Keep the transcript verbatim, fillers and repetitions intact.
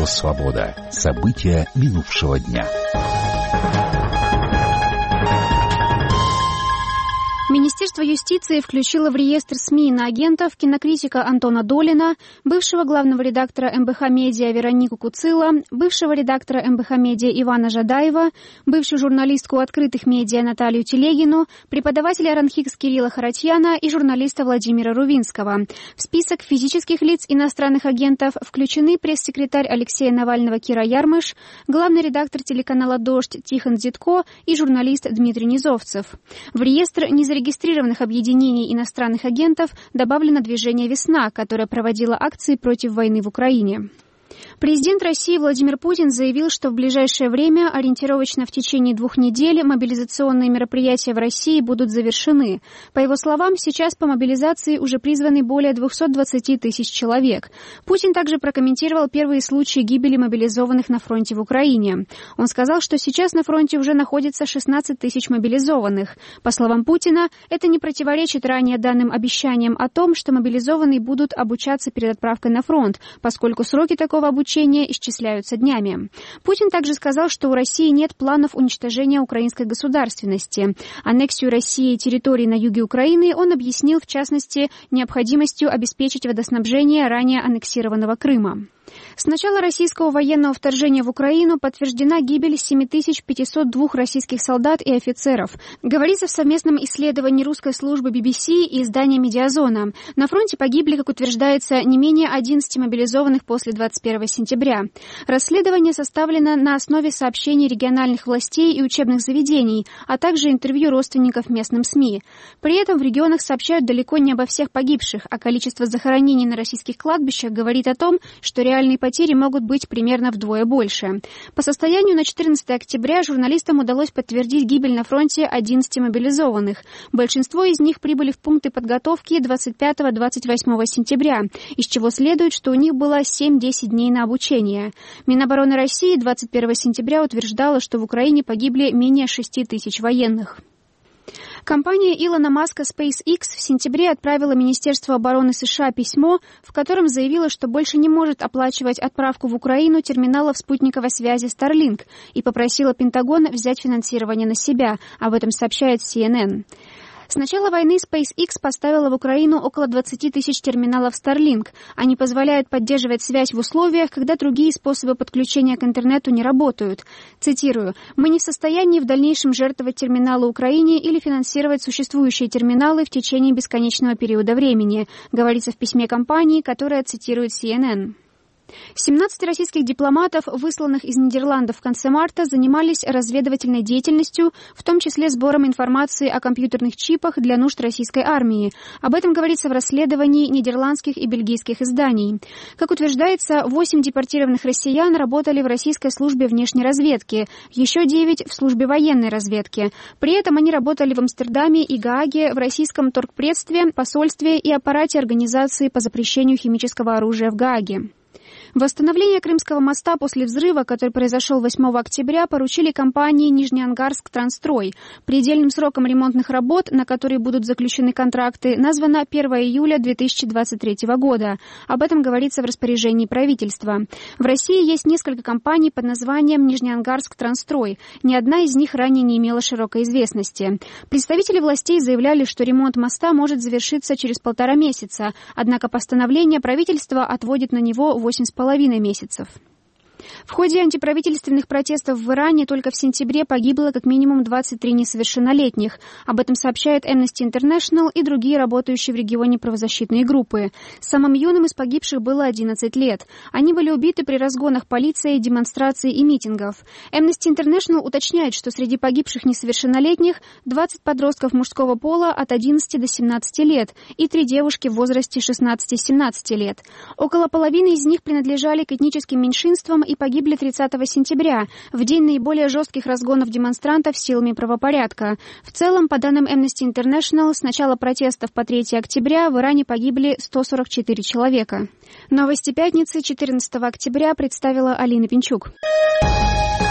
Радио «Свобода». События минувшего дня. Министерство юстиции включило в реестр СМИ иноагентов кинокритика Антона Долина, бывшего главного редактора эм бэ ха Медиа Веронику Куцила, бывшего редактора эм бэ ха Медиа Ивана Жадаева, бывшую журналистку открытых медиа Наталью Телегину, преподавателя РАНХИКС Кирилла Харатьяна и журналиста Владимира Рувинского. В список физических лиц иностранных агентов включены пресс-секретарь Алексея Навального Кира Ярмыш, главный редактор телеканала «Дождь» Тихон Дзитко и журналист Дмитрий Низовцев. В реестр незарегистрированных регистрированных объединений иностранных агентов добавлено движение «Весна», которое проводило акции против войны в Украине. Президент России Владимир Путин заявил, что в ближайшее время, ориентировочно в течение двух недель, мобилизационные мероприятия в России будут завершены. По его словам, сейчас по мобилизации уже призваны более двухсот двадцати тысяч человек. Путин также прокомментировал первые случаи гибели мобилизованных на фронте в Украине. Он сказал, что сейчас на фронте уже находится шестнадцать тысяч мобилизованных. По словам Путина, это не противоречит ранее данным обещаниям о том, что мобилизованные будут обучаться перед отправкой на фронт, поскольку сроки такого обучения исчисляются днями. Путин также сказал, что у России нет планов уничтожения украинской государственности. Аннексию России территорий на юге Украины он объяснил, в частности, необходимостью обеспечить водоснабжение ранее аннексированного Крыма. С начала российского военного вторжения в Украину подтверждена гибель семь тысяч пятьсот двух российских солдат и офицеров. Говорится в совместном исследовании русской службы би би си и издания «Медиазона». На фронте погибли, как утверждается, не менее одиннадцати мобилизованных после двадцать первого сентября. Расследование составлено на основе сообщений региональных властей и учебных заведений, а также интервью родственников местным СМИ. При этом в регионах сообщают далеко не обо всех погибших, а количество захоронений на российских кладбищах говорит о том, что реальные потери могут быть примерно вдвое больше. По состоянию на четырнадцатое октября журналистам удалось подтвердить гибель на фронте одиннадцати мобилизованных. Большинство из них прибыли в пункты подготовки двадцать пятого — двадцать восьмого сентября, из чего следует, что у них было семь-десять дней на обучение. Минобороны России двадцать первого сентября утверждала, что в Украине погибли менее шести тысяч военных. Компания Илона Маска SpaceX в сентябре отправила Министерству обороны США письмо, в котором заявила, что больше не может оплачивать отправку в Украину терминалов спутниковой связи Starlink и попросила Пентагон взять финансирование на себя. Об этом сообщает си эн эн. С начала войны SpaceX поставила в Украину около двадцати тысяч терминалов Starlink. Они позволяют поддерживать связь в условиях, когда другие способы подключения к интернету не работают. Цитирую: «Мы не в состоянии в дальнейшем жертвовать терминалы Украине или финансировать существующие терминалы в течение бесконечного периода времени», говорится в письме компании, которое цитирует си эн эн. семнадцать российских дипломатов, высланных из Нидерландов в конце марта, занимались разведывательной деятельностью, в том числе сбором информации о компьютерных чипах для нужд российской армии. Об этом говорится в расследовании нидерландских и бельгийских изданий. Как утверждается, восемь депортированных россиян работали в российской службе внешней разведки, еще девять в службе военной разведки. При этом они работали в Амстердаме и Гааге, в российском торгпредстве, посольстве и аппарате организации по запрещению химического оружия в Гааге. Восстановление Крымского моста после взрыва, который произошел восьмого октября, поручили компании «Нижнеангарск Трансстрой». Предельным сроком ремонтных работ, на которые будут заключены контракты, названо первого июля две тысячи двадцать третьего года. Об этом говорится в распоряжении правительства. В России есть несколько компаний под названием «Нижнеангарск Трансстрой». Ни одна из них ранее не имела широкой известности. Представители властей заявляли, что ремонт моста может завершиться через полтора месяца, однако постановление правительства отводит на него восемь с половиной месяцев. В ходе антиправительственных протестов в Иране только в сентябре погибло как минимум двадцать три несовершеннолетних. Об этом сообщает Amnesty International и другие работающие в регионе правозащитные группы. Самым юным из погибших было одиннадцать лет. Они были убиты при разгонах полиции, демонстраций и митингов. Amnesty International уточняет, что среди погибших несовершеннолетних двадцать подростков мужского пола от одиннадцати до семнадцати лет и три девушки в возрасте шестнадцати-семнадцати лет. Около половины из них принадлежали к этническим меньшинствам и погибли тридцатого сентября, в день наиболее жестких разгонов демонстрантов силами правопорядка. В целом, по данным Amnesty International, с начала протестов по третьего октября в Иране погибли сто сорок четыре человека. Новости пятницы четырнадцатого октября представила Алина Пинчук.